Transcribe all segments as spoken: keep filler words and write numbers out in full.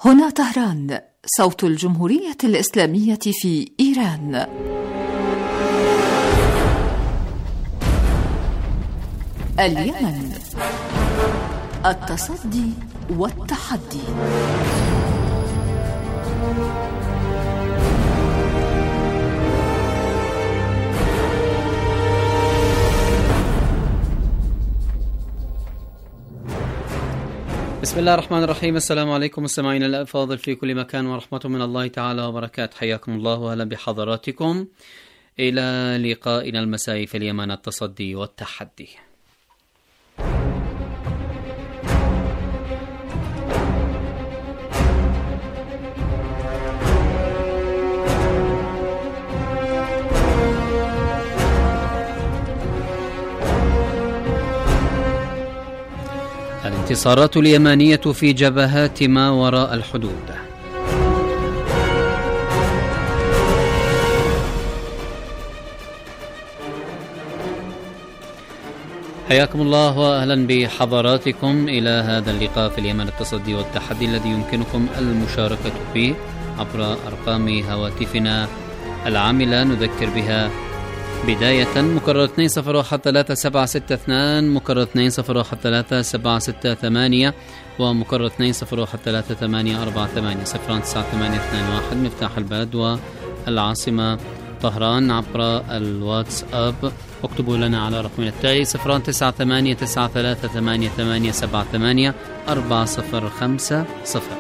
هنا طهران، صوت الجمهورية الإسلامية في إيران. اليمن، التصدي والتحدي. بسم الله الرحمن الرحيم. السلام عليكم مستمعينا الأفاضل في كل مكان، ورحمة من الله تعالى وبركاته. حياكم الله وأهلا بحضراتكم إلى لقائنا المسائي في اليمن، التصدي والتحدي. الانتصارات اليمانية في جبهات ما وراء الحدود. حياكم الله وأهلا بحضراتكم إلى هذا اللقاء في اليمن، التصدي والتحدي، الذي يمكنكم المشاركة فيه عبر أرقام هواتفنا العاملة نذكر بها بداية: مكرر اثنين صفر واحد ثلاثة سبعة ستة اثنان، مكرر اثنين صفر واحد ثلاثة سبعة ستة ثمانية، ومكرر اثنين صفر واحد ثلاثة ثمانية أربعة ثمانية صفر تسعة ثمانية اثنان واحد. مفتاح البلد والعاصمة طهران عبر الواتساب. اكتبوا لنا على رقمنا التالي صفر تسعة ثمانية تسعة ثلاثة ثمانية ثمانية سبعة ثمانية أربعة صفر خمسة صفر.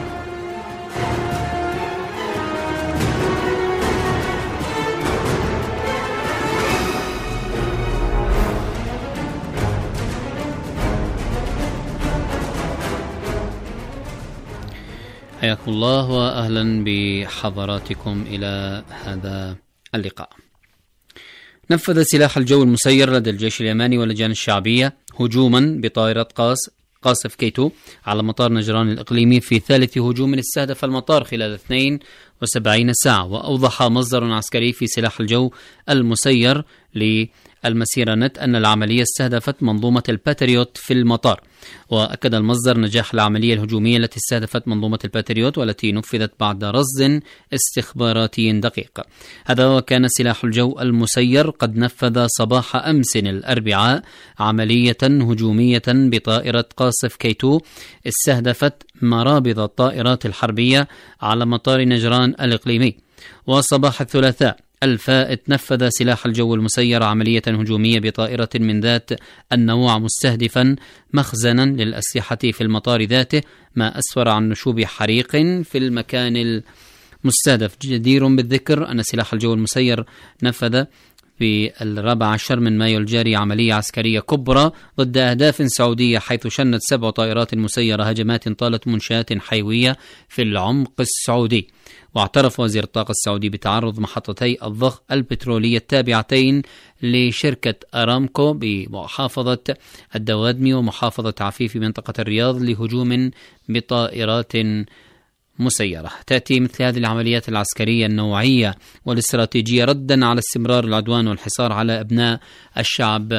حياكم الله وأهلا بحضراتكم إلى هذا اللقاء. نفذ سلاح الجو المسير لدى الجيش اليماني واللجان الشعبية هجوما بطائرة قاس قاصف كيتو على مطار نجران الإقليمي في ثالث هجوم استهدف المطار خلال اثنين وسبعين ساعة. وأوضح مصدر عسكري في سلاح الجو المسير للمسيرة نت أن العملية استهدفت منظومة الباتريوت في المطار. وأكد المصدر نجاح العملية الهجومية التي استهدفت منظومة الباتريوت والتي نفذت بعد رصد استخباراتي دقيق. هذا وكان سلاح الجو المسير قد نفذ صباح أمس الأربعاء عملية هجومية بطائرة قاصف كيتو استهدفت مرابض الطائرات الحربية على مطار نجران الإقليمي. وصباح الثلاثاء الفائت نفذ سلاح الجو المسير عملية هجومية بطائرة من ذات النوع مستهدفا مخزنا للأسلحة في المطار ذاته، ما أسفر عن نشوب حريق في المكان المستهدف. جدير بالذكر أن سلاح الجو المسير نفذ في الرابع عشر من مايو الجاري عملية عسكرية كبرى ضد أهداف سعودية، حيث شنت سبع طائرات مسيرة هجمات طالت منشآت حيوية في العمق السعودي. واعترف وزير الطاقة السعودي بتعرض محطتي الضخ البترولية التابعتين لشركة أرامكو بمحافظة الدوادمي ومحافظة عفيف منطقة الرياض لهجوم بطائرات مسيرة. تأتي مثل هذه العمليات العسكرية النوعية والاستراتيجية ردا على استمرار العدوان والحصار على أبناء الشعب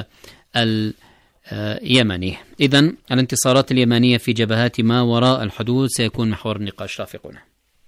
اليمني. إذن الانتصارات اليمانية في جبهات ما وراء الحدود سيكون محور النقاش رافقنا.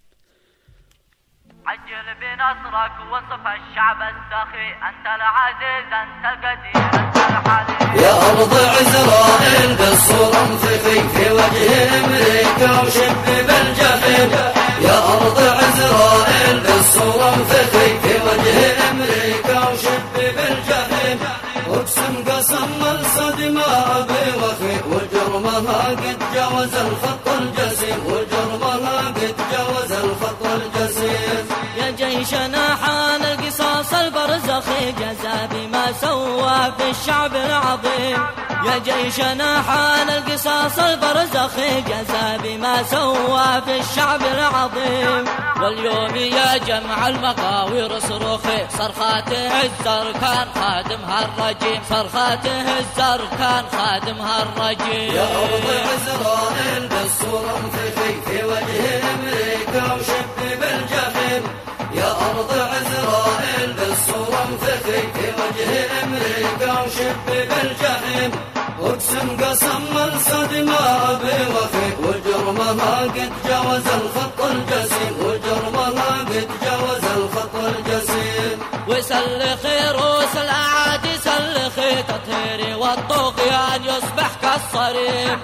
عجل بنصرك وصف الشعب السخي، أنت العزيز أنت القدير أنت الحليم. يا أرض عزرائيل بالصورة انفخي في وجه أمريكا وشب بالجحيم. يا أرض عزرائيل بالصورة انفخي في وجه أمريكا وشب بالجحيم. واقسم قسم الصدمة أبي وخي، وجرمها قد جاوز الخط الجسيم، وجرمها قد جاوز الخط الجسيم. يا جيشنا حان القصاص البرزخي، جزا بما سوى في الشعب العظيم. يا جيشنا حان القصاص البرزخي، جزا بما سوى في الشعب العظيم. واليوم يا جمع المقاوير صرخي، صرخاته الزركان خادمها الرجيم، صرخاته الزركان خادمها الرجيم. يا أرض عزرائيل بالصورة انفخي في وجه أمريكا وشب بالجحيم. يا أرض عزرائيل بالصورة انفخي في وجه أمريكا وشب بالجحيم. واقسم قسم الصدمة أبي وخي، وجرمها قد جاوز الخط الجسيم وجرمها قد جاوز الخط الجسيم وسلخي روس الأعادي سلخي تطهيري والطغيان يصبح كالصريم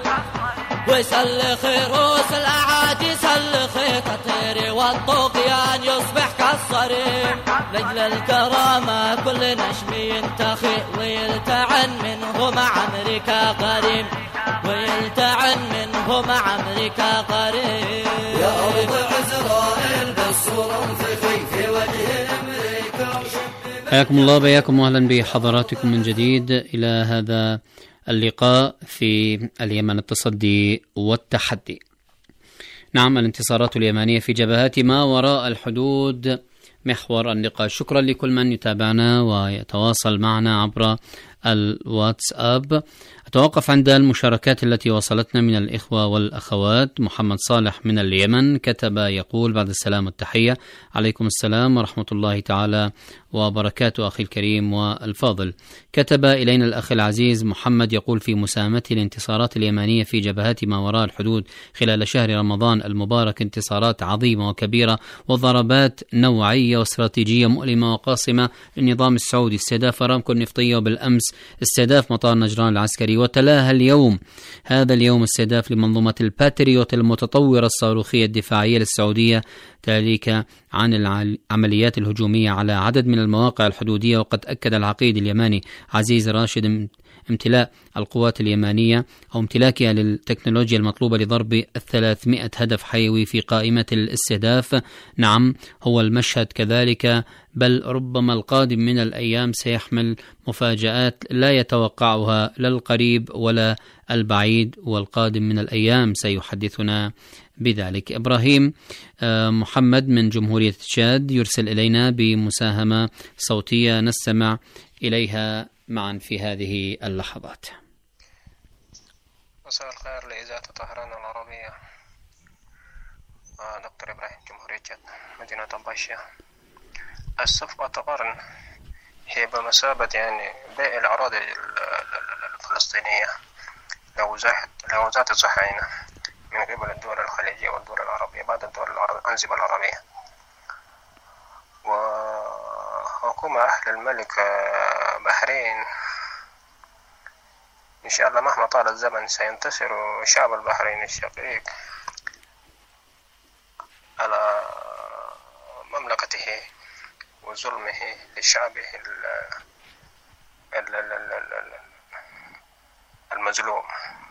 وسلخي روس الأعادي سلخي تطهيري والطغيان يصبح كالصريم لجل الكرامة كل نشم ينتخي ويلتعن منه مع أمريكا غريم ويلتعن منه مع أمريكا غريم يا أرض عزرائيل بالصورة انفخي في وجه أمريكا وشب. حياكم الله، بياكم واهلا بحضراتكم من جديد إلى هذا اللقاء في اليمن، التصدي والتحدي. نعم، الانتصارات اليمنية في جبهات ما وراء الحدود محور اللقاء. شكرا لكل من يتابعنا ويتواصل معنا عبر الواتساب. أتوقف عند المشاركات التي وصلتنا من الإخوة والأخوات. محمد صالح من اليمن كتب يقول: بعد السلام والتحية، عليكم السلام ورحمة الله تعالى وبركاته أخي الكريم والفاضل. كتب إلينا الأخ العزيز محمد يقول: في مساهمته الانتصارات اليمنية في جبهات ما وراء الحدود خلال شهر رمضان المبارك انتصارات عظيمة وكبيرة وضربات نوعية واستراتيجية مؤلمة وقاصمة للنظام السعودي. استهداف أرامكو النفطية، وبالأمس استهداف مطار نجران العسكري، وتلاها اليوم هذا اليوم استهداف لمنظومة الباتريوت المتطورة الصاروخية الدفاعية للسعودية، تاليك عن العمليات الهجومية على عدد من المواقع الحدودية. وقد أكد العقيد اليماني عزيز راشد امتلاء القوات اليمانية أو امتلاكها للتكنولوجيا المطلوبة لضرب الثلاثمائة هدف حيوي في قائمة الاستهداف. نعم، هو المشهد كذلك، بل ربما القادم من الأيام سيحمل مفاجآت لا يتوقعها لا القريب ولا البعيد، والقادم من الأيام سيحدثنا بذلك. إبراهيم محمد من جمهورية تشاد يرسل إلينا بمساهمة صوتية نستمع إليها معا في هذه اللحظات. مساء الخير لإذاعة طهران العربية. آه دكتور إبراهيم، جمهورية تشاد، مدينة طنباشية. الصفقة قرن هي بمثابة يعني بيع الأراضي الفلسطينية لوزارة الصهاينة من قبل الدول الخليجية والدول العربية بعد الدول الأنظمة العربية. وحكومة أهل الملك بحرين إن شاء الله مهما طال الزمن سينتصر شعب البحرين الشقيق على مملكته وظلمه لشعبه المظلوم.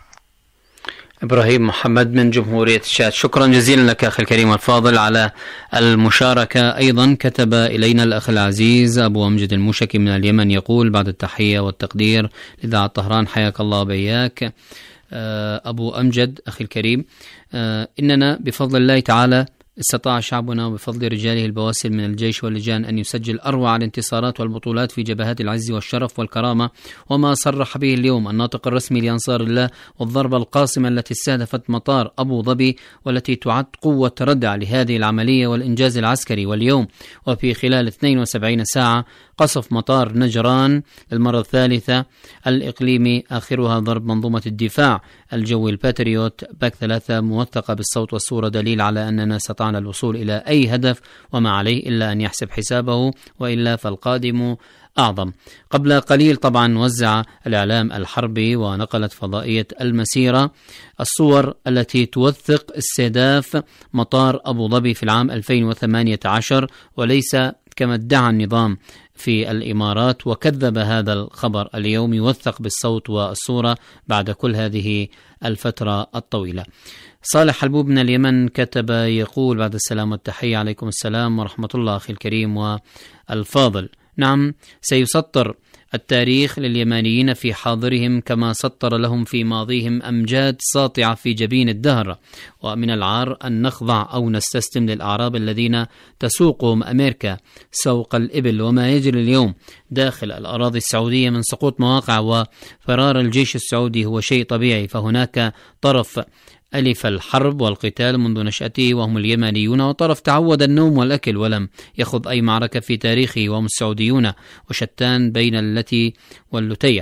إبراهيم محمد من جمهورية تشاد، شكرا جزيلا لك أخي الكريم الفاضل على المشاركة. أيضا كتب إلينا الأخ العزيز أبو أمجد الموشكي من اليمن يقول: بعد التحية والتقدير لإذاعة طهران، حياك الله بياك أبو أمجد أخي الكريم. إننا بفضل الله تعالى استطاع شعبنا وبفضل رجاله البواسل من الجيش واللجان أن يسجل أروع الانتصارات والبطولات في جبهات العز والشرف والكرامة، وما صرح به اليوم الناطق الرسمي لأنصار الله، والضربة القاصمة التي استهدفت مطار أبو ظبي والتي تعد قوة ردع لهذه العملية والإنجاز العسكري. واليوم وفي خلال اثنتين وسبعين ساعة قصف مطار نجران للمرة الثالثة الإقليمي، آخرها ضرب منظومة الدفاع الجوي الباتريوت باك ثلاثة موثقة بالصوت والصورة، دليل على أننا استطعنا الوصول إلى أي هدف وما عليه إلا أن يحسب حسابه، وإلا فالقادم أعظم. قبل قليل طبعا وزع الإعلام الحربي ونقلت فضائية المسيرة الصور التي توثق استهداف مطار أبو ظبي في العام ألفين وثمانية عشر، وليس كما ادعى النظام في الإمارات، وكذب هذا الخبر اليوم يوثق بالصوت والصورة بعد كل هذه الفترة الطويلة. صالح حلبوب من اليمن كتب يقول: بعد السلام والتحية، عليكم السلام ورحمة الله أخي الكريم والفاضل. نعم، سيسطر التاريخ لليمانيين في حاضرهم كما سطر لهم في ماضيهم أمجاد ساطعة في جبين الدهر، ومن العار أن نخضع أو نستسلم للأعراب الذين تسوقهم أمريكا سوق الإبل. وما يجري اليوم داخل الأراضي السعودية من سقوط مواقع وفرار الجيش السعودي هو شيء طبيعي، فهناك طرف ألف الحرب والقتال منذ نشأته وهم اليمنيون، وطرف تعود النوم والأكل ولم يخض أي معركة في تاريخه وهم السعوديون، وشتان بين التي واللتية.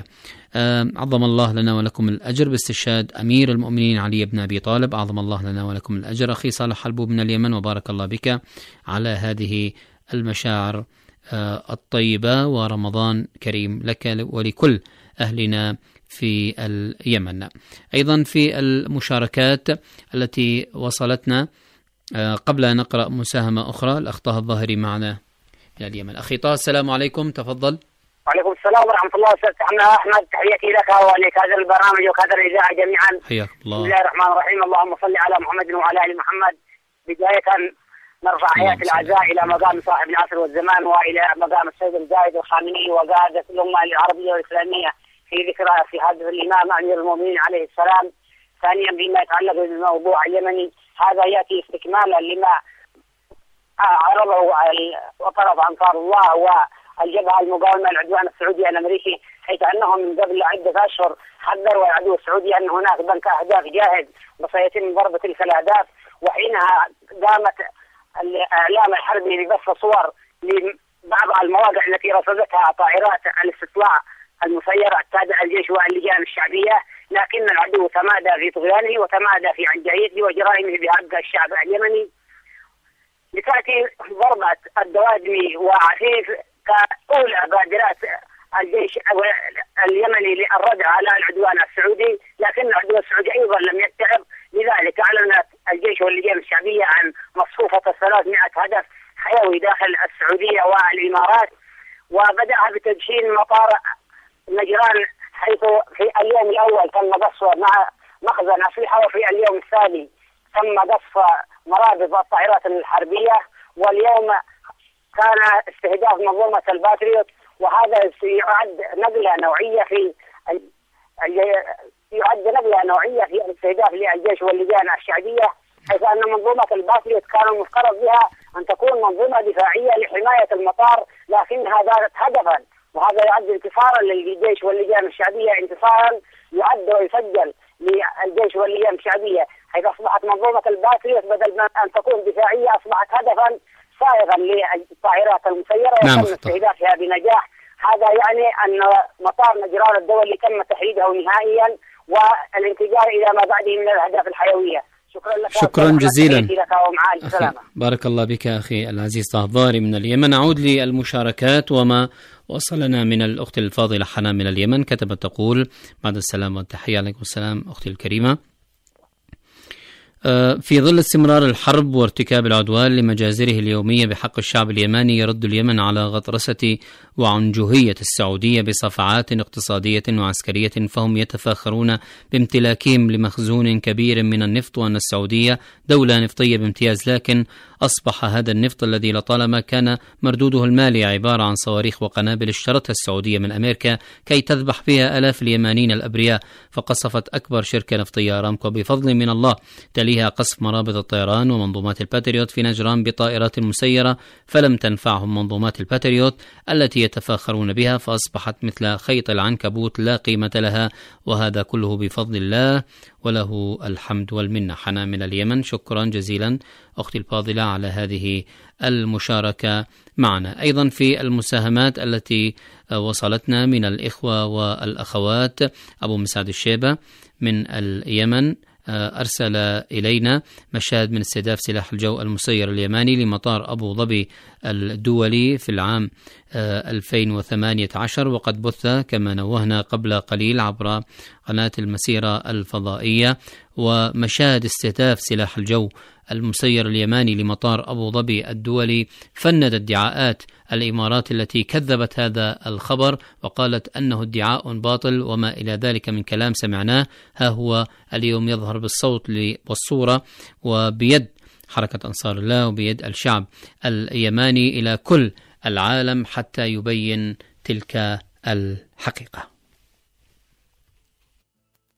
عظم الله لنا ولكم الأجر باستشهاد أمير المؤمنين علي بن أبي طالب. أعظم الله لنا ولكم الأجر. أخي صالح حلبوب من اليمن، وبارك الله بك على هذه المشاعر الطيبة، ورمضان كريم لك ولكل أهلنا في اليمن. أيضا في المشاركات التي وصلتنا قبل أن نقرأ مساهمة أخرى، الأخ طه الظاهري معنا من اليمن. أخي طه السلام عليكم، تفضل. وعليكم السلام ورحمة الله. أستاذ أحمد، تحياتي لك ولك هذا البرنامج وكذا الإذاعة جميعا. حياك الله. بسم الله الرحمن الرحيم. اللهم صل على محمد وعلى آل محمد. بداية نرفع حياة الأعزاء إلى مقام صاحب العصر والزمان، وإلى مقام السيد الزايد الخامنئي وقادة الأمة العربية والإسلامية في ذكرى في هذا الإمام أمير المؤمنين عليه السلام. ثانيا بما يتعلق بالموضوع اليمني، هذا يأتي استكمالا لما عرضه وطرف أنصار الله والجبهة المقاومة العدوان السعودي الأمريكي، حيث أنهم من قبل عدة أشهر حذروا العدو السعودي أن هناك بنك أهداف جاهز وسيتم ضرب تلك الأهداف. وحينها قامت الإعلام الحربي ببث صور لبعض المواقع التي رصدتها طائرات الاستطلاع المسيرة التابعة للجيش واللجان الشعبية، لكن العدو تمادى في طغيانه وتمادى في عنجهيته وجرائمه بحق الشعب اليمني. لتأتي ضربة الدوادمي وعفيف كأولى بادرات الجيش اليمني للردع على العدوان السعودي، لكن العدو السعودي أيضا لم يتعب. لذلك أعلنت الجيش واللجان الشعبية عن مصفوفة ثلاثمائة هدف حيوي داخل السعودية والإمارات، وبدأ بتدشين مطار نجران، حيث في اليوم الأول تم قصف مع مخزن أسلحة، وفي اليوم الثاني تم قصف مرابط الطائرات الحربية، واليوم كان استهداف منظومة الباتريوت. وهذا يعد نقلة نوعية في يعد نقلة نوعية في الاستهداف للجيش واللجان الشعبية، حيث أن منظومة الباتريوت كان المفترض بها أن تكون منظومة دفاعية لحماية المطار، لكنها ذات هدفا، وهذا يعد انتصارا للجيش واللجان الشعبية، انتصارا يعد ويسجل للجيش واللجان الشعبية، حيث أصبحت منظومة الباتريوت بدل أن تكون دفاعية أصبحت هدفا صائغا للطائرات المسيرة وتم استهدافها بنجاح. هذا يعني أن مطار نجران الدولي تم تحريده نهائيا والانتقال إلى ما بعده من الأهداف الحيوية. شكرا لك. شكرا جزيلا. أخي بارك الله بك أخي العزيز طه الظاهري من اليمن. نعود للمشاركات وما وصلنا من الأخت الفاضلة حنان من اليمن. كتبت تقول: بعد السلام والتحية. عليكم السلام أختي الكريمة. في ظل استمرار الحرب وارتكاب العدوان لمجازره اليومية بحق الشعب اليماني، يرد اليمن على غطرسة وعنجهية السعودية بصفعات اقتصادية وعسكرية، فهم يتفاخرون بامتلاكهم لمخزون كبير من النفط، وأن السعودية دولة نفطية بامتياز، لكن أصبح هذا النفط الذي لطالما كان مردوده المالي عبارة عن صواريخ وقنابل اشترتها السعودية من أمريكا كي تذبح بها آلاف اليمانيين الأبرياء، فقصفت أكبر شركة نفطية أرامكو بفضل من الله، تليها قصف مرابط الطيران ومنظومات الباتريوت في نجران بطائرات مسيرة، فلم تنفعهم منظومات الباتريوت التي يتفاخرون بها، فأصبحت مثل خيط العنكبوت لا قيمة لها، وهذا كله بفضل الله وله الحمد والمنة. حنان من اليمن، شكرا جزيلا أختي الفاضلة على هذه المشاركة معنا. أيضا في المساهمات التي وصلتنا من الإخوة والأخوات، أبو مسعد الشيبة من اليمن أرسل إلينا مشاهد من استهداف سلاح الجو المسير اليماني لمطار أبو ظبي الدولي في العام ألفين وثمانية عشر، وقد بث كما نوهنا قبل قليل عبر قناة المسيرة الفضائية، ومشاهد استهداف سلاح الجو المسير اليماني لمطار أبو ظبي الدولي فند ادعاءات الإمارات التي كذبت هذا الخبر وقالت أنه ادعاء باطل وما إلى ذلك من كلام سمعناه. ها هو اليوم يظهر بالصوت والصورة وبيد حركة أنصار الله وبيد الشعب اليماني إلى كل العالم حتى يبين تلك الحقيقة.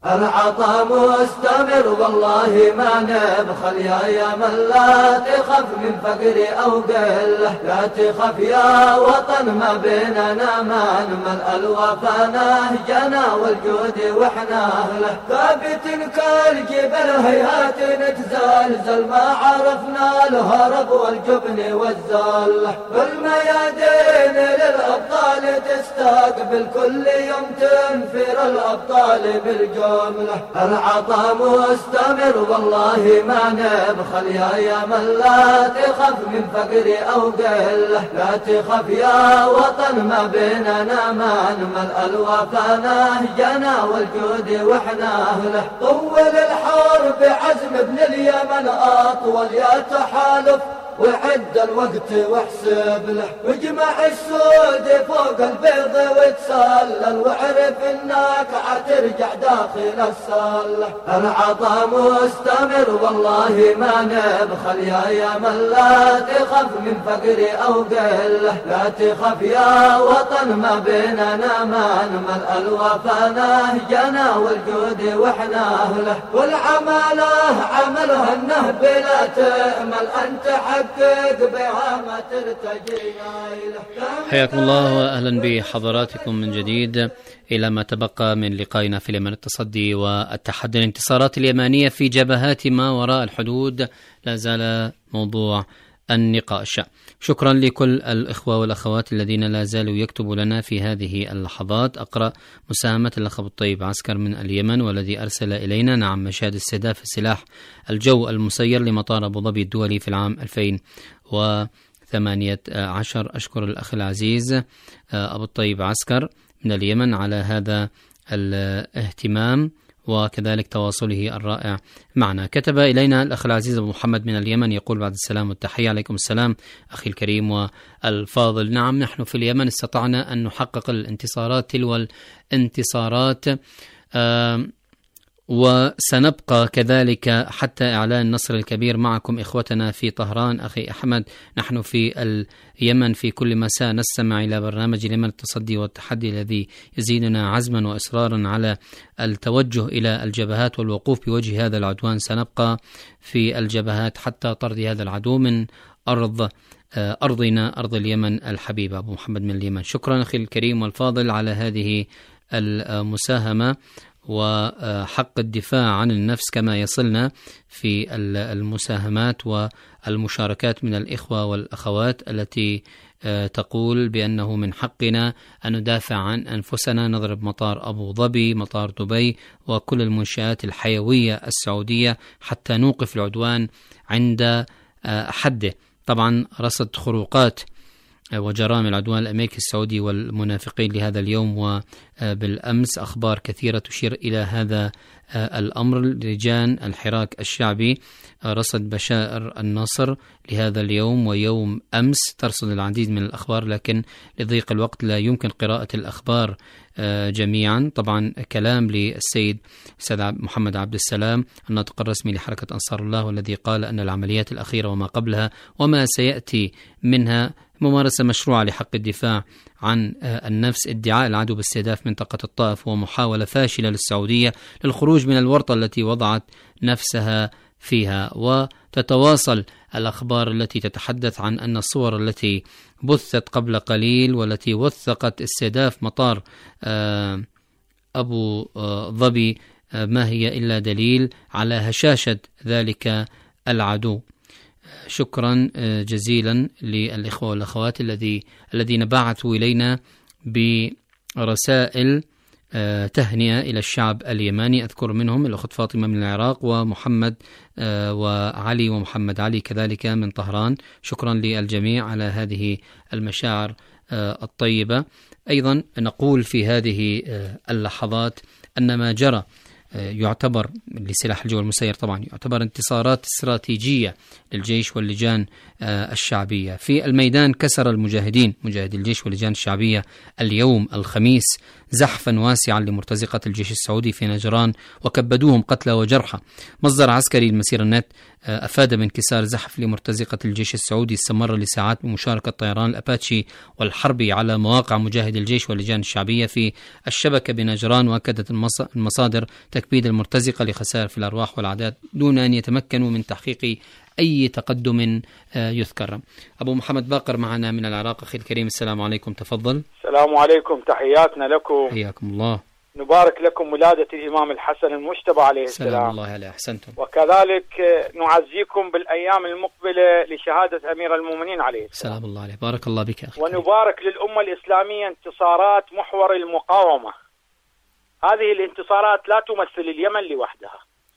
العطاء مستمر والله ما نبخل يا يا من لا تخف من فقري أو قله، لا تخف يا وطن ما بيننا ما نمل، الوفا نهجنا والجود واحنا أهله، ثابت كالجبل هيهات نتزلزل ما عرفنا الهرب والجبن والزله، بالميادين للأبطال تستقبل كل يوم تنفر الأبطال بالجود. العطاء مستمر والله ما نبخل يا يا من لا تخف من فقري أو قله، لا تخف يا وطن ما بيننا ما نمل، الوفا نهجنا والجود واحنا أهله، طول الحرب عزم ابن اليمن أطول يا تحالف وعد الوقت واحسب له، واجمع السود فوق البيض وتسلل واعرف انك عترجع داخل السله. العطاء مستمر والله ما نبخل يا يا من لا تخف من فقري او قله، لا تخف يا وطن ما بيننا ما نمل، الوفا نهجنا والجود واحنا اهله، والعماله عملها النهب لا تأمل انت حق حياكم الله وأهلا بحضراتكم من جديد إلى ما تبقى من لقائنا في اليمن، التصدي والتحدي. الانتصارات اليمانية في جبهات ما وراء الحدود لا زال موضوع النقاش. شكرا لكل الإخوة والأخوات الذين لا زالوا يكتبوا لنا في هذه اللحظات. أقرأ مساهمة الأخ أبو الطيب عسكر من اليمن والذي أرسل إلينا: نعم، مشاهد استهداف السلاح الجو المسير لمطار أبو ظبي الدولي في العام ألفين وثمانية عشر. أشكر الأخ العزيز أبو الطيب عسكر من اليمن على هذا الاهتمام وكذلك تواصله الرائع معنا. كتب إلينا الأخ العزيز أبو محمد من اليمن يقول: بعد السلام والتحية. عليكم السلام أخي الكريم والفاضل. نعم، نحن في اليمن استطعنا أن نحقق الانتصارات تلو الانتصارات، آه وسنبقى كذلك حتى إعلان النصر الكبير معكم إخوتنا في طهران. أخي أحمد، نحن في اليمن في كل مساء نستمع إلى برنامج اليمن التصدي والتحدي الذي يزيدنا عزما وإصرارا على التوجه إلى الجبهات والوقوف بوجه هذا العدوان. سنبقى في الجبهات حتى طرد هذا العدو من أرض أرضنا، أرض اليمن الحبيبة. أبو محمد من اليمن. شكرا أخي الكريم والفاضل على هذه المساهمة وحق الدفاع عن النفس كما يصلنا في المساهمات والمشاركات من الإخوة والأخوات التي تقول بأنه من حقنا أن ندافع عن أنفسنا، نضرب مطار أبو ظبي، مطار دبي، وكل المنشآت الحيوية السعودية حتى نوقف العدوان عند حده. طبعا رصد خروقات وجرائم العدوان الأمريكي السعودي والمنافقين لهذا اليوم وبالأمس أخبار كثيرة تشير إلى هذا الأمر. لجان الحراك الشعبي رصد بشائر النصر لهذا اليوم ويوم أمس ترصد العديد من الأخبار، لكن لضيق الوقت لا يمكن قراءة الأخبار جميعا. طبعا كلام للسيد سيد محمد عبد السلام الناطق الرسمي لحركة أنصار الله، والذي قال أن العمليات الأخيرة وما قبلها وما سيأتي منها ممارسة مشروعة لحق الدفاع عن النفس، ادعاء العدو باستهداف منطقة الطائف ومحاولة فاشلة للسعودية للخروج من الورطة التي وضعت نفسها فيها. وتتواصل الأخبار التي تتحدث عن أن الصور التي بثت قبل قليل والتي وثقت استهداف مطار أبو ظبي ما هي إلا دليل على هشاشة ذلك العدو. شكرا جزيلا للإخوة والأخوات الذي الذين بعثوا إلينا برسائل تهنئة إلى الشعب اليماني. أذكر منهم الأخت فاطمة من العراق، ومحمد وعلي ومحمد علي كذلك من طهران. شكرا للجميع على هذه المشاعر الطيبة. أيضا نقول في هذه اللحظات أن ما جرى يعتبر لسلاح الجو المسير طبعا يعتبر انتصارات استراتيجية للجيش واللجان الشعبية في الميدان. كسر المجاهدين مجاهدي الجيش واللجان الشعبية اليوم الخميس زحفا واسعا لمرتزقة الجيش السعودي في نجران وكبدوهم قتلى وجرحى. مصدر عسكري لمسير النت أفاد بانكسار زحف لمرتزقة الجيش السعودي استمر لساعات بمشاركة طيران الأباتشي والحربي على مواقع مجاهدي الجيش واللجان الشعبية في الشبكة بنجران. وأكدت المصادر تكبيد المرتزقة لخسائر في الأرواح والأعداد دون أن يتمكنوا من تحقيق أي تقدم يذكر. أبو محمد باقر معنا من العراق. أخي الكريم السلام عليكم، تفضل. السلام عليكم، تحياتنا لكم. حياكم الله. نبارك لكم ولادة الإمام الحسن المجتبى عليه السلام. سلام الله عليه. أحسنتم. وكذلك نعزيكم بالأيام المقبلة لشهادة أمير المؤمنين عليه السلام. سلام الله عليه. بارك الله بك أخي. ونبارك للأمة الإسلامية انتصارات محور المقاومة. هذه الانتصارات لا تمثل اليمن لوحدها،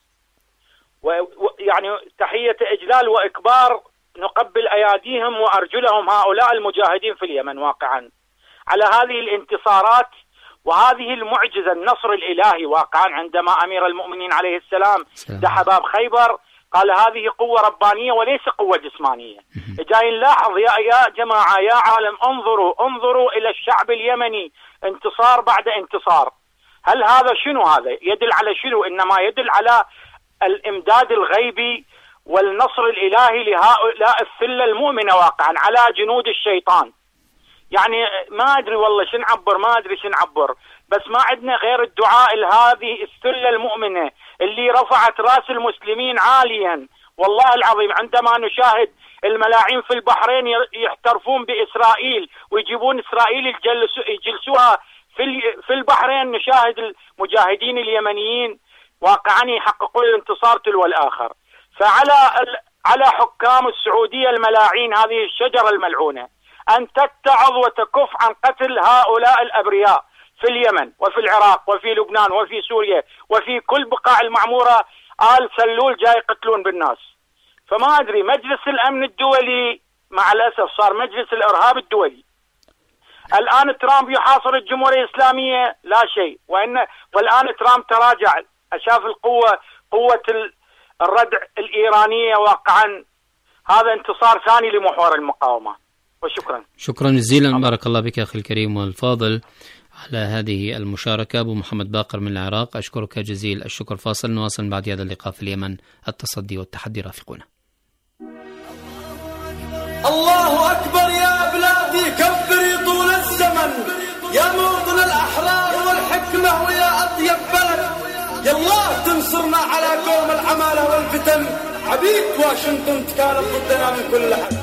ويعني تحية إجلال وإكبار نقبل أياديهم وأرجلهم هؤلاء المجاهدين في اليمن واقعا على هذه الانتصارات وهذه المعجزة، النصر الإلهي واقعا. عندما أمير المؤمنين عليه السلام دحى باب خيبر قال هذه قوة ربانية وليس قوة جسمانية. جاي نلاحظ يا يا جماعة يا عالم، انظروا انظروا إلى الشعب اليمني، انتصار بعد انتصار. هل هذا شنو؟ هذا يدل على شنو؟ إنما يدل على الإمداد الغيبي والنصر الإلهي لهؤلاء الثلة المؤمنة واقعا على جنود الشيطان. يعني ما أدري والله شن عبر، ما أدري شن عبر، بس ما عندنا غير الدعاء لهذه الثلة المؤمنة اللي رفعت رأس المسلمين عاليا. والله العظيم عندما نشاهد الملاعين في البحرين يحترفون بإسرائيل ويجيبون إسرائيل يجلسوها في في البحرين، نشاهد المجاهدين اليمنيين واقعا يحققون الانتصار تلو الآخر. فعلى على حكام السعودية الملاعين هذه الشجرة الملعونة أن تتعظ وتكف عن قتل هؤلاء الأبرياء في اليمن وفي العراق وفي لبنان وفي سوريا وفي كل بقاع المعمورة. آل سلول جاي يقتلون بالناس. فما أدري، مجلس الأمن الدولي مع الأسف صار مجلس الإرهاب الدولي. الآن ترامب يحاصر الجمهورية الإسلامية لا شيء، وإن والآن ترامب تراجع، شاف القوة قوة الردع الإيرانية واقعا. هذا انتصار ثاني لمحور المقاومة. وشكرا. شكرا جزيلا. بارك الله بك أخي الكريم والفاضل على هذه المشاركة. أبو محمد باقر من العراق، أشكرك جزيل الشكر. فاصل نواصل بعد هذا اللقاء في اليمن. التصدي والتحدي رافقونا. الله أكبر يا بلادي، كبري طول الزمن يا موطن الأحرار والحكمة ويا أطيب بلد. يالله تنصرنا على قوم العمالة والفتن، عبيد واشنطن تكالب ضدنا من كل حد.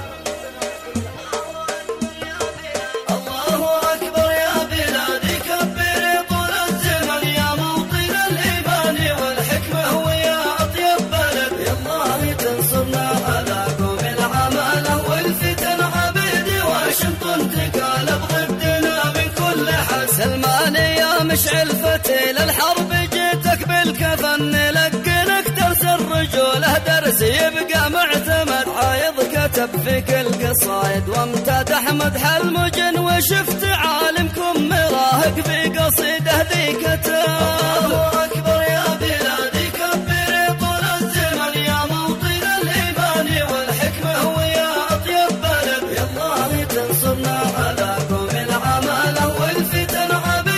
مشعل فتيل الحرب جيتك بالكفن، لقنك درس الرجولة درس يبقى معتمد. حايض كتب في كل قصايد وامتدح مدح المجن، وشفت عالمكم مراهق في قصيده ذي كتب. الله أكبر يا بلادي، كبري طول الزمن يا موطن الإيمان والحكمة ويا أطيب بلد. يا الله تنصرنا على قوم العمالة والفتن،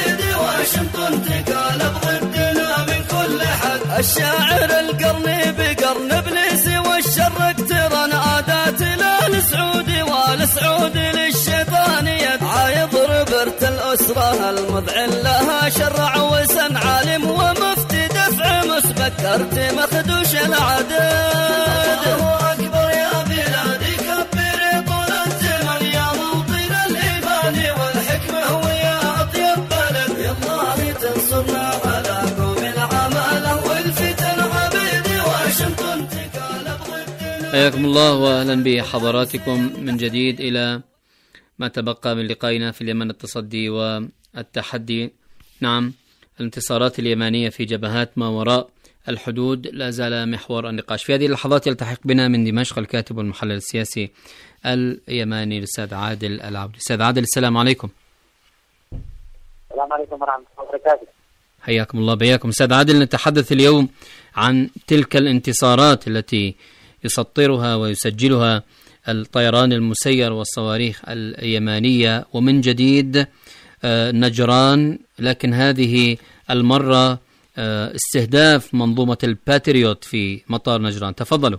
الشاعر القرن بقرن ابليس والشر اقترن، عادات الأهل سعودي والسعود للشيطان يدعى. يضرب ارت الأسرة المذعن لها شرع وسن، عالم ومفتي دفع مسبك ارت مخدوش العدد. الله أكبر يا بلادي، كبري طول الزمن يا موطن الإيمان والحكمة ويا أطيب بلد. يا الله تنصرنا على قوم العمالة والفتن، عبيدي واشنطن تكالب ضدنا. حياكم الله وأهلا بحضراتكم من جديد إلى ما تبقى من لقائنا في اليمن، التصدي والتحدي. نعم، الانتصارات اليمانية في جبهات ما وراء الحدود لا زال محور النقاش. في هذه اللحظات يلتحق بنا من دمشق الكاتب والمحلل السياسي اليماني الأستاذ عادل العبدي. أستاذ عادل السلام عليكم. السلام عليكم ورحمة الله وبركاته. حياكم الله بياكم. أستاذ عادل، نتحدث اليوم عن تلك الانتصارات التي يسطرها ويسجلها الطيران المسير والصواريخ اليمانية، ومن جديد نجران، لكن هذه المرة استهداف منظومة الباتريوت في مطار نجران. تفضلوا.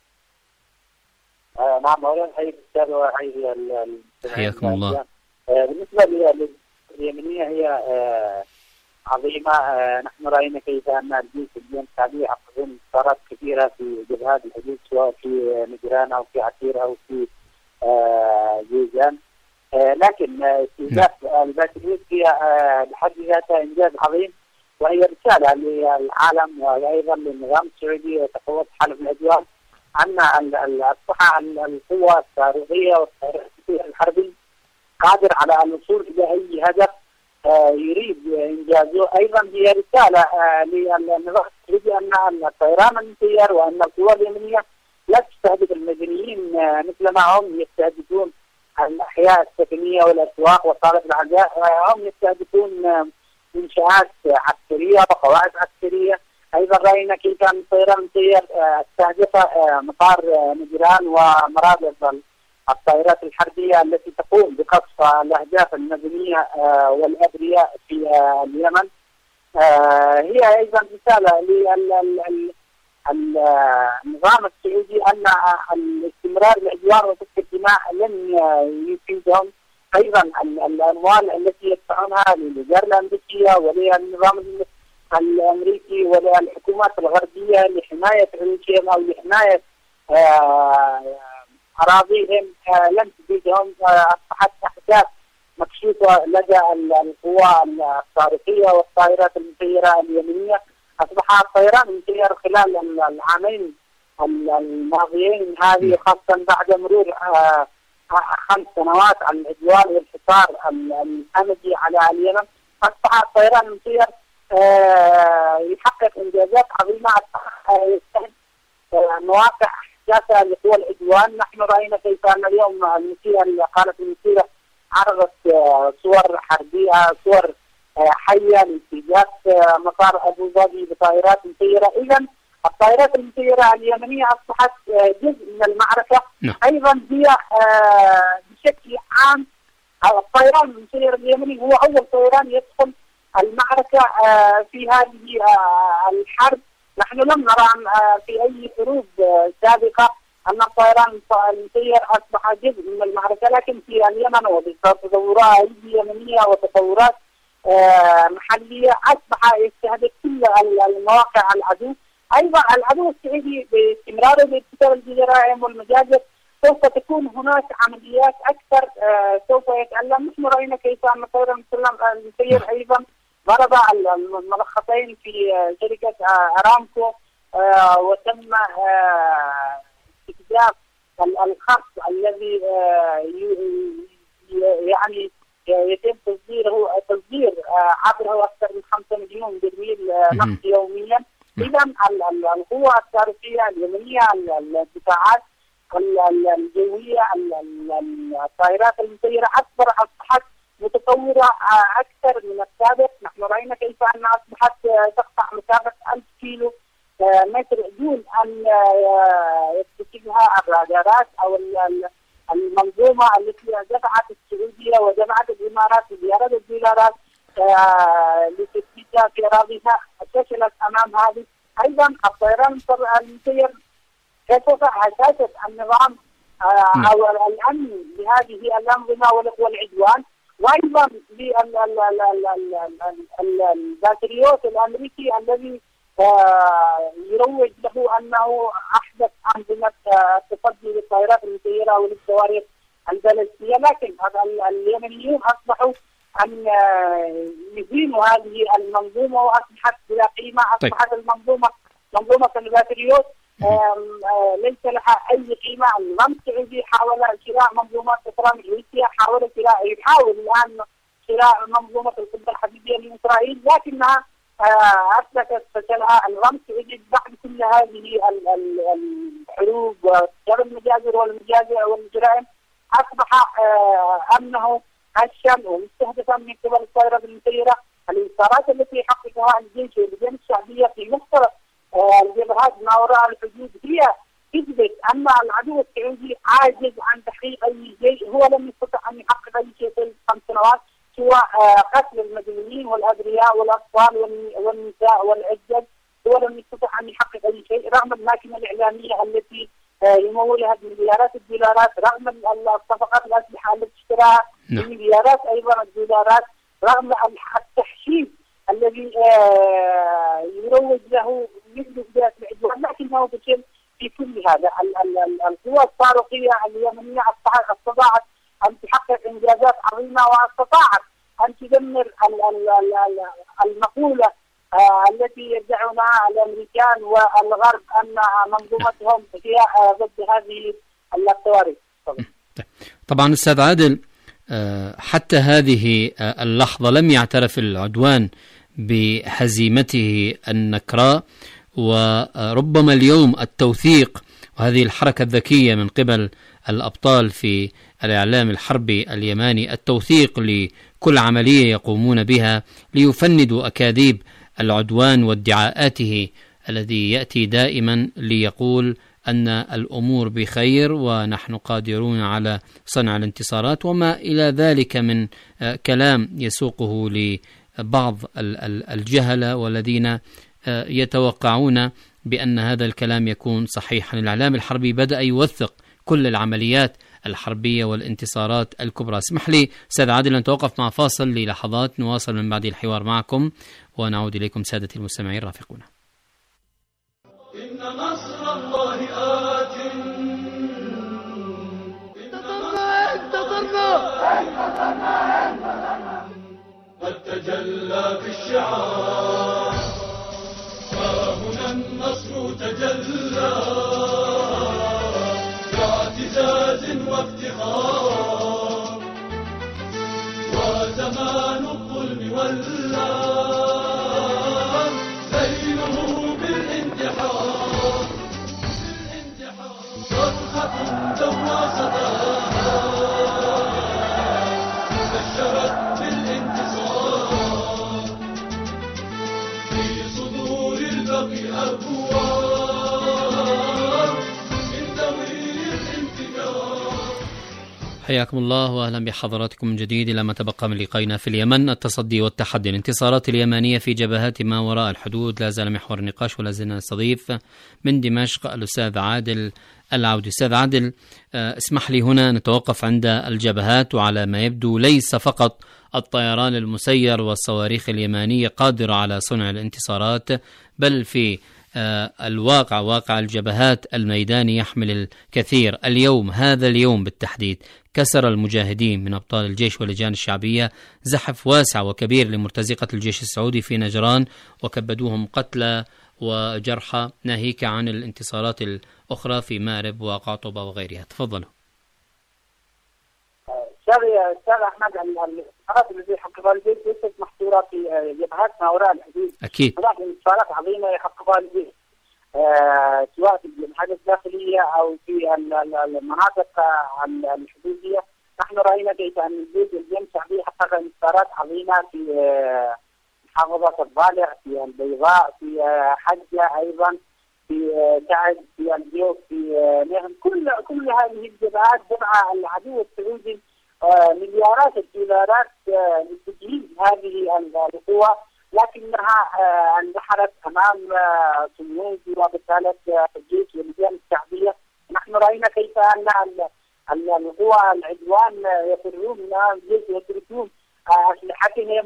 آه نعم أولا حي الأستاذ وحي حياكم الله. آه بالنسبة لليمنية هي آه عظيمة. آه نحن رأينا كيف أن الجيش اليوم الشعبي يحققون انتصارات كثيرة في جبهات الحدود سواء في نجران أو في عسير أو في آه جيزان. آه لكن استهداف آه الباتريوت هي آه بحد ذاتها إنجاز عظيم، وهي رسالة للعالم وأيضا للنظام السعودي وتقوى حلف الأدوار أن أصبح القوة الصاروخية والطائرات الحربي قادر على الوصول إلى أي هدف يريد إنجازه. أيضا هي رسالة للنظام السعودي أن الطيران المسير وأن القوى اليمنية لا تستهدف المدنيين مثل ما هم يستهدفون الأحياء السكنية والأسواق وصالة العزاء، هم يستهدفون منشآت عسكرية وقواعد عسكرية. أيضا رأينا كيف أن الطيران المسير استهدف مطار نجران ومرابط الطائرات الحربية التي تقوم بقصف الأهداف المدنية والأبرياء في اليمن. هي أيضا رسالة للنظام السعودي أن الاستمرار العدوان وسفك الدماء لن يفيدهم. أيضا الأموال التي يدفعونها للوزارة الأمريكية وللنظام الأمريكي وللحكومات الغربية لحماية عيوشهم أو لحماية أراضيهم لن تفيدهم. أصبحت أحداث مكشوفة لدى القوى الصاروخية والطائرات المسيرة اليمنية. أصبح الطيران المسير خلال العامين الماضيين هذه خاصة بعد مرور خمس سنوات على العدوان والحصار الأمدي على اليمن، أصبح الطيران المسير يحقق إنجازات عظيمة يستهدف مواقع حساسة لقوى العدوان. نحن رأينا كيف أن اليوم المسيرة قالت المسيرة عرضت صور حربية صور حية لاستهداف مطار أبو ظبي بطائرات مسيرة. إذا الطائرات المسيرة اليمنية أصبحت جزء من المعركة. نعم. أيضا هي بشكل عام الطيران المسير اليمني هو أول طيران يدخل المعركة في هذه الحرب. نحن لم نرى في أي حروب سابقة أن الطيران المسير أصبح جزء من المعركة، لكن في اليمن وبتطورات اليمنية وتطورات محلية أصبح يستهدف كل المواقع العدو. أيضا العدو السعودي باستمراره بارتكاب الجرائم والمجازر سوف تكون هناك عمليات أكثر سوف يتألم. نحن رأينا كيف أن الطيران المسير أيضا ضرب الملخصين في شركة أرامكو وتم استخدام الخط الذي يعني يتم تصديره تصدير عبره أكثر من خمسة مليون برميل نفط يوميا. إذا القوة الصاروخية اليمنية الدفاعات الجوية الطائرات المسيرة أصبحت متطورة أكثر من السابق. نحن رأينا كيف أنها أصبحت تقطع مسافة ألف كيلو متر دون أن يتخذها الرادارات أو المنظومة التي دفعت السعودية ودفعت الإمارات بزيارة الدولارات لتثبيتها في أراضيها فشلت أمام هذه. أيضا الطيران المسير كشف هشاشة النظام أو الأمن لهذه الأنظمة والعدوان. وأيضا الباتريوت الأمريكي الذي يروج له أنه أحدث أنظمة تصدي للطائرات المسيرة وللصواريخ البالستية، لكن اليمنيون أصبحوا أن يزينوا هذه المنظومة وأصبحت بلا قيمة. أصبحت المنظومة منظومة الباتريوت ليس لها أي قيمة. النظام السعودي حاول شراء منظومات أخرى من روسيا، حاول شراء يحاول الآن شراء منظومة القدرة الحديدية من إسرائيل، لكنها أثبتت فشلها. النظام السعودي بعد كل هذه الحروب وارتكاب المجازر والمجازر والجرائم أصبح أمنه هشا ومستهدفا من قبل الطائرات المسيرة. الانتصارات التي يحققها الجيش واللجان الشعبية في مختلف الجبهات ما وراء الحدود هي تثبت أن العدو السعودي عاجز عن تحقيق أي شيء. هو لم يستطع أن يحقق أي شيء في خمس سنوات. هو قتل المدنيين والأبرياء والأطفال والنساء والعجز. هو لم يستطع أن يحقق أي شيء رغم الماكينة الإعلامية التي يمولها بمليارات الدولارات، رغم الصفقات الأسلحة التي اشتراها بمليارات أيضا الدولارات، رغم التحشيد الذي يروج له مثل بداية العدوان، لكنه فشل في كل هذا. القوى الصاروخية اليمنية استطاعت أن تحقق إنجازات عظيمة، واستطاعت أن تدمر المقولة التي يدعونها الأمريكان والغرب أن منظومتهم هي ضد هذه الصواريخ. طبعا أستاذ عادل، حتى هذه اللحظة لم يعترف العدوان بهزيمته النكراء، وربما اليوم التوثيق وهذه الحركة الذكية من قبل الأبطال في الإعلام الحربي اليماني، التوثيق لكل عملية يقومون بها ليفندوا أكاذيب العدوان وادعاءاته الذي يأتي دائما ليقول أن الأمور بخير ونحن قادرون على صنع الانتصارات وما إلى ذلك من كلام يسوقه لبعض الجهلة والذين يتوقعون بأن هذا الكلام يكون صحيحا. الإعلام الحربي بدأ يوثق كل العمليات الحربية والانتصارات الكبرى. اسمح لي أستاذ عادل أن نتوقف مع فاصل للحظات، نواصل من بعد الحوار معكم ونعود إليكم سادتي المستمعين، رافقونا. إن نصر الله آت، انتصرنا انتصرنا قد تجلى في الشعار، فهنا النصر تجلى باعتزاز وافتخار، وزمان الظلم واللام ليله بالانتحار، صرخة دوى صداها بشرت بالانتصار، في صدور البغي أبواب من ذوي الانتكار. حياكم الله وأهلا بحضراتكم من جديد إلى ما تبقى من لقائنا في اليمن، التصدي والتحدي. الانتصارات اليمنية في جبهات ما وراء الحدود لا زال محور النقاش، ولا زلنا نستضيف من دمشق الأستاذ عادل العودي. أستاذ عادل، اسمح لي هنا نتوقف عند الجبهات، وعلى ما يبدو ليس فقط الطيران المسير والصواريخ اليمانية قادرة على صنع الانتصارات، بل في الواقع واقع الجبهات الميداني يحمل الكثير. اليوم هذا اليوم بالتحديد كسر المجاهدين من أبطال الجيش واللجان الشعبية زحف واسع وكبير لمرتزقة الجيش السعودي في نجران، وكبدوهم قتلى وجرحى، ناهيك عن الانتصارات الأخرى في مأرب وقعطبة وغيرها. تفضلوا. أستاذ أحمد، الانتصارات التي حققها الجيش ليست محصورة في جبهات ما وراء الحدود. أكيد هناك انتصارات عظيمة يحققها الجيش آه سواء في الجبهات الداخلية أو في المناطق الحدودية. نحن رأينا كيف أن الجيش واللجان الشعبية حقق انتصارات عظيمة في آه محافظة الضالع، في البيضاء، في آه حجة، أيضا في آه تعز، في الجوف، في آه نغم. كل كل هذه الجبهات دفع العدو السعودي آه مليارات الدولارات آه لتجهيز هذه القوى، لكنها اندحرت امام صمود وبطالة الجيش واللجان الشعبيه. نحن راينا كيف ان القوى العدوان يفرون من الجيش ويتركون اسلحتهم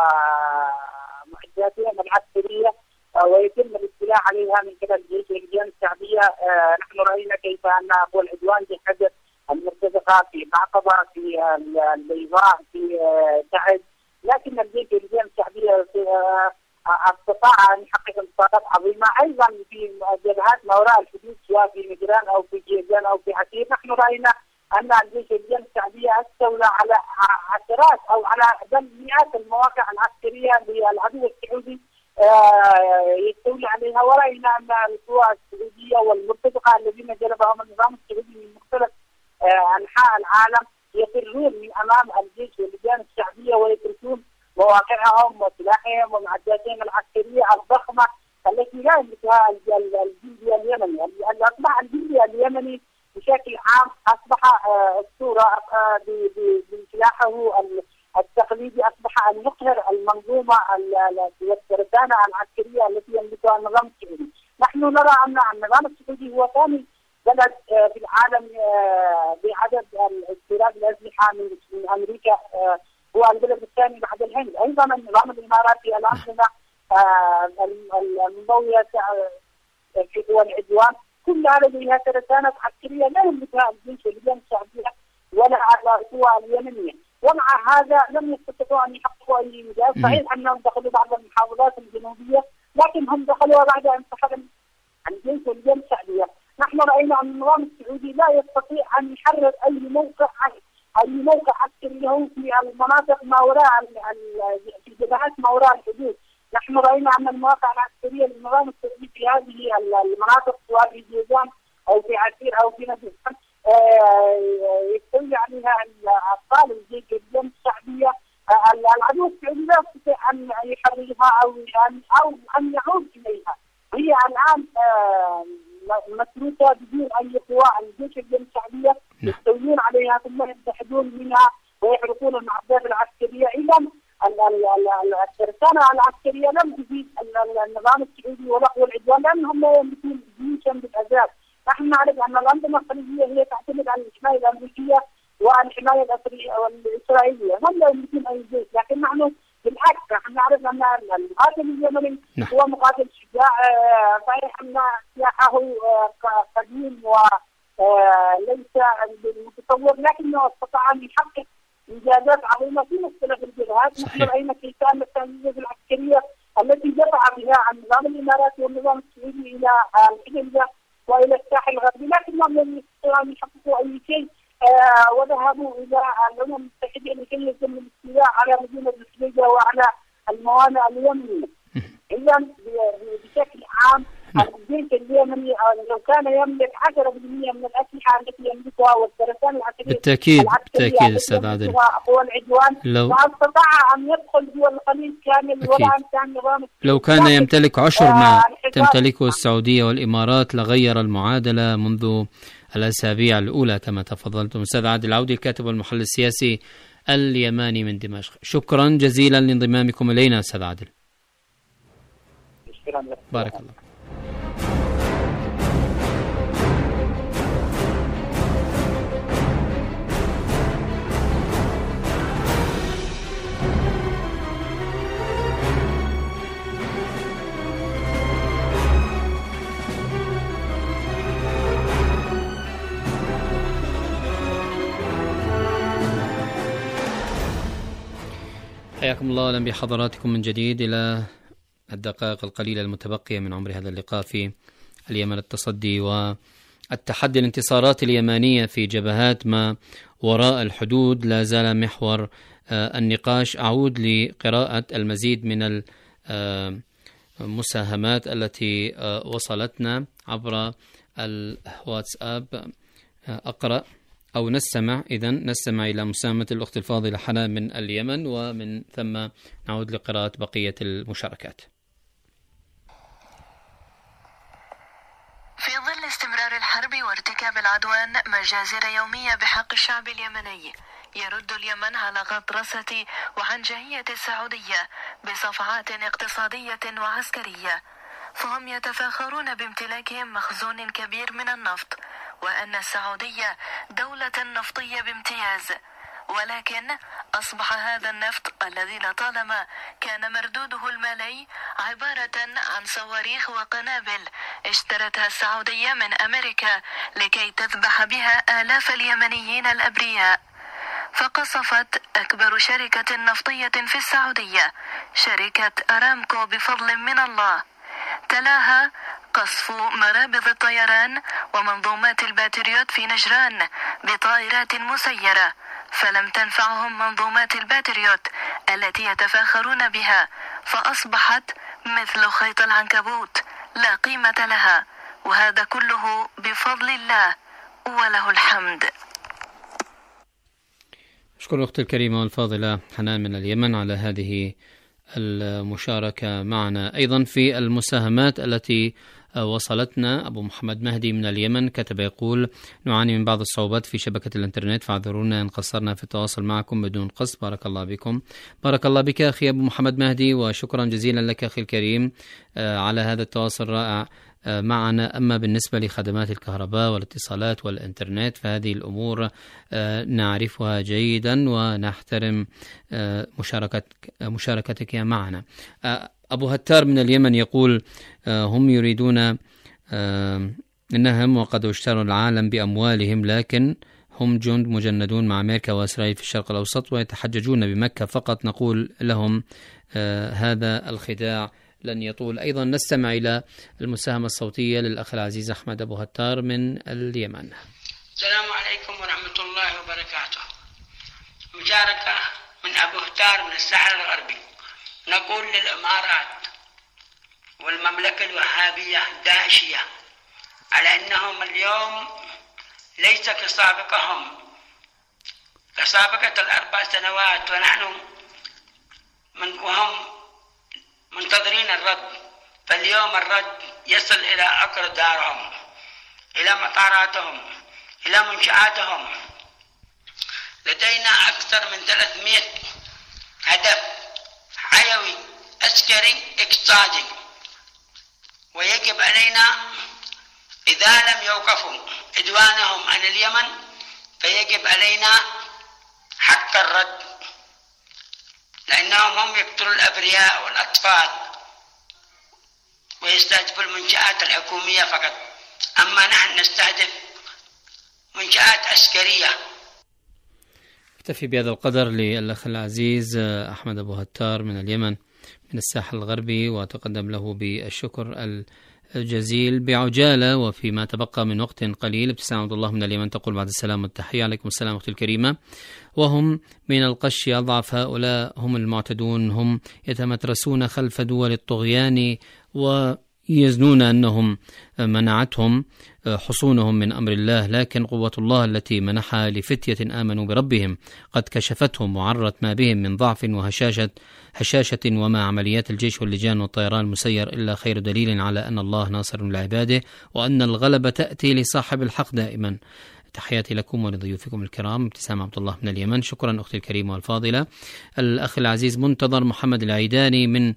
ومعداتهم العسكريه ويتم الاستيلاء عليها من قبل الجيش واللجان الشعبيه. نحن راينا كيف ان قوى العدوان جهزت المرتزقه في بعقبه، في البيضاء، في تعز، لكن الجيش واللجان الشعبية استطاع أن يحقق انتصارات عظيمة أيضا في جبهات ما وراء الحدود، سواء في نجران أو في جيزان أو في حسير. نحن رأينا أن الجيش واللجان الشعبية استولى على عشرات أو على بل مئات المواقع العسكرية للعدو السعودي يستولي عليها، ورأينا أن القوى السعودية والمرتزقة الذين جلبهم النظام السعودي من مختلف أنحاء العالم يفرون من أمام الجيش واللجان الشعبية ويتركون مواقعهم وسلاحهم ومعداتهم العسكرية الضخمة التي لا يملكها الجندي اليمني. أصبح الجندي اليمني بشكل عام أصبح الصورة بسلاحه التقليدي أن يقهر المنظومة الترسانة العسكرية التي يملكها النظام السعودي. نحن نرى أن النظام السعودي هو ثاني بلد في العالم بعدد استيراد الأسلحة من أمريكا، هو البلد الثاني بعد الهند. أيضا النظام الإماراتي الأنظمة المضوية في دول العدوان كلها لديها ترسانة عسكرية لا يملكها الجيش الليبي السعودية ولا القوى اليمنية، ومع هذا لم يستطيعوا أن يحققوا أي إنجاز. صحيح أنهم دخلوا بعض المحافظات الجنوبية، لكن هم دخلوا بعد أن سحب الجيش الليبي السعودية. نحن رأينا أن النظام السعودي لا يستطيع أن يحرر أي موقع أي موقع عسكري له في المناطق ما وراء في جبهات ما وراء الحدود. نحن رأينا أن المواقع العسكرية للنظام السعودي في هذه المناطق سواء في جيزان أو في عسير أو في نجران يستولي عليها أبطال الجيش الليبي السعودية. العدو السعودي لا يستطيع أن يحررها أو أن أو أن يعود إليها. هي الآن مسروقة بدون أي قوى. الجيش الليبي السعودية يستولون عليها ثم يتحدون منها ويحرقون المعدات العسكرية. إذا الترسانة العسكرية لم تفيد النظام السعودي ولا قوى العدوان لأنهم لا يملكون جيشا بالأساس. نحن نعرف أن الأنظمة الخليجية هي تعتمد على الحماية الأمريكية والحماية الإسرائيلية، هم لا يملكون أي جيش. لكن نحن بالعكس نحن نعرف أن المقاتل اليمني هو مقاتل شجاع، صحيح أن سلاحه قديم وليس متطور لكنه استطاع أن يحقق إنجازات عظيمة في مختلف الجبهات. نحن رأينا كيف كانت التنظيمات العسكرية التي دفع بها النظام الإماراتي والنظام السعودي إلى الحديدة وإلى الساحل الغربي، لكنهم لم يستطيعوا أن يحققوا أي شيء آه وذهبوا إلى الأمم المتحدة لكي يتم الاستيلاء على مدينة الحديدة وعلى الموانئ اليمنية. إذا بشكل عام الجيش اليمني لو كان يملك عشرة بالمئة من الأسلحة التي يملكها والترسانة العسكرية بالتأكيد بالتأكيد أستاذ عادل هو العدوان لو استطاع أن يدخل دول الخليج كامل ولا أن كان نظام لو كان يمتلك عشر ما تمتلكه السعودية والإمارات لغير المعادلة منذ الأسابيع الأولى كما تفضلتم. أستاذ عادل العودي الكاتب والمحلل السياسي اليماني من دمشق، شكرا جزيلا لانضمامكم إلينا أستاذ عادل. بارك الله. حياكم الله، أهلا بحضراتكم من جديد إلى الدقائق القليلة المتبقية من عمر هذا اللقاء في اليمن. التصدي والتحدي الانتصارات اليمانية في جبهات ما وراء الحدود لا زال محور النقاش. أعود لقراءة المزيد من المساهمات التي وصلتنا عبر الواتساب. أقرأ أو نستمع إذن نستمع إلى مساهمة الأخت الفاضلة حنان من اليمن، ومن ثم نعود لقراءة بقية المشاركات. في ظل استمرار الحرب وارتكاب العدوان مجازر يومية بحق الشعب اليمني، يرد اليمن على غطرسة وعنجهية السعودية بصفعات اقتصادية وعسكرية، فهم يتفاخرون بامتلاكهم مخزون كبير من النفط، وأن السعودية دولة نفطية بامتياز، ولكن أصبح هذا النفط الذي لطالما كان مردوده المالي عبارة عن صواريخ وقنابل اشترتها السعودية من أمريكا لكي تذبح بها آلاف اليمنيين الأبرياء. فقصفت أكبر شركة نفطية في السعودية شركة أرامكو بفضل من الله، تلاها قصف مرابض الطيران ومنظومات الباتريوت في نجران بطائرات مسيرة، فلم تنفعهم منظومات الباتريوت التي يتفاخرون بها، فأصبحت مثل خيط العنكبوت لا قيمة لها، وهذا كله بفضل الله وله الحمد. أشكر أختي الكريمة والفاضلة حنان من اليمن على هذه المشاركة معنا. أيضا في المساهمات التي وصلتنا. أبو محمد مهدي من اليمن كتب يقول: نعاني من بعض الصعوبات في شبكة الإنترنت، فاعذرونا إن قصرنا في التواصل معكم بدون قصد. بارك الله بكم. بارك الله بك أخي أبو محمد مهدي، وشكرا جزيلا لك أخي الكريم على هذا التواصل الرائع معنا. أما بالنسبة لخدمات الكهرباء والاتصالات والإنترنت فهذه الأمور نعرفها جيدا ونحترم مشاركتك, مشاركتك معنا. أبو هتار من اليمن يقول: هم يريدون إنهم وقد اشتروا العالم بأموالهم، لكن هم جند مجندون مع أمريكا وإسرائيل في الشرق الأوسط ويتحججون بمكة فقط. نقول لهم هذا الخداع لن يطول. أيضا نستمع إلى المساهمة الصوتية للأخ العزيز أحمد أبو هتار من اليمن. السلام عليكم ورحمة الله وبركاته. مشاركة من أبو هتار من الساحل الغربي. نقول للإمارات والمملكة الوهابية الداعشية على أنهم اليوم ليس كسابقهم كسابقة الأربع سنوات، ونحن من وهم منتظرين الرد. فاليوم الرد يصل إلى عقر دارهم، إلى مطاراتهم، إلى منشآتهم. لدينا أكثر من ثلاثمئة هدف حيوي عسكري اقتصادي، ويجب علينا إذا لم يوقفوا عدوانهم عن اليمن فيجب علينا حق الرد، لأنهم هم يقتلوا الأبرياء والأطفال ويستهدفوا المنشآت الحكومية فقط، أما نحن نستهدف منشآت عسكرية. اكتفي بهذا القدر للأخ العزيز أحمد أبو هتار من اليمن من الساحل الغربي، وتقدم له بالشكر الجزيل. بعجالة وفيما تبقى من وقت قليل، ابتسام عبد الله من اليمن تقول: بعد السلام والتحية. عليكم السلام أختي الكريمة. وهم من القش أضعف، هؤلاء هم المعتدون، هم يتمترسون خلف دول الطغيان ويزنون أنهم منعتهم حصونهم من أمر الله، لكن قوة الله التي منحها لفتية آمنوا بربهم قد كشفتهم وعرت ما بهم من ضعف وهشاشة هشاشة وما عمليات الجيش واللجان والطيران المسير إلا خير دليل على أن الله ناصر لعباده وأن الغلبة تأتي لصاحب الحق دائما. تحياتي لكم ولضيوفكم الكرام. ابتسام عبد الله من اليمن. شكرا أختي الكريمة والفاضلة. الأخ العزيز منتظر محمد العيداني من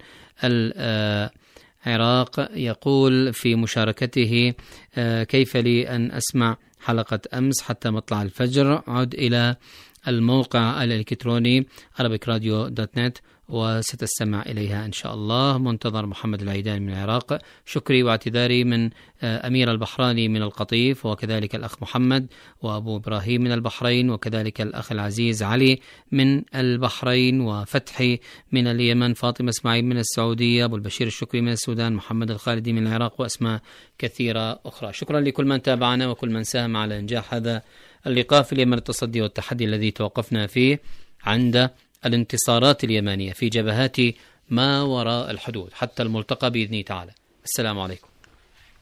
العراق يقول في مشاركته: كيف لي أن أسمع حلقة أمس حتى مطلع الفجر؟ عد إلى الموقع الإلكتروني arabic radio dot net وستستمع إليها إن شاء الله. منتظر محمد العيداني من العراق. شكري واعتذاري من أمير البحراني من القطيف، وكذلك الأخ محمد وأبو إبراهيم من البحرين، وكذلك الأخ العزيز علي من البحرين، وفتحي من اليمن، فاطمة إسماعيل من السعودية، أبو البشير الشكري من السودان، محمد الخالدي من العراق، وأسماء كثيرة أخرى. شكرا لكل من تابعنا وكل من ساهم على إنجاح هذا اللقاء في اليمن، التصدي والتحدي الذي توقفنا فيه عند الانتصارات اليمانية في جبهات ما وراء الحدود حتى الملتقى بإذن تعالى. السلام عليكم.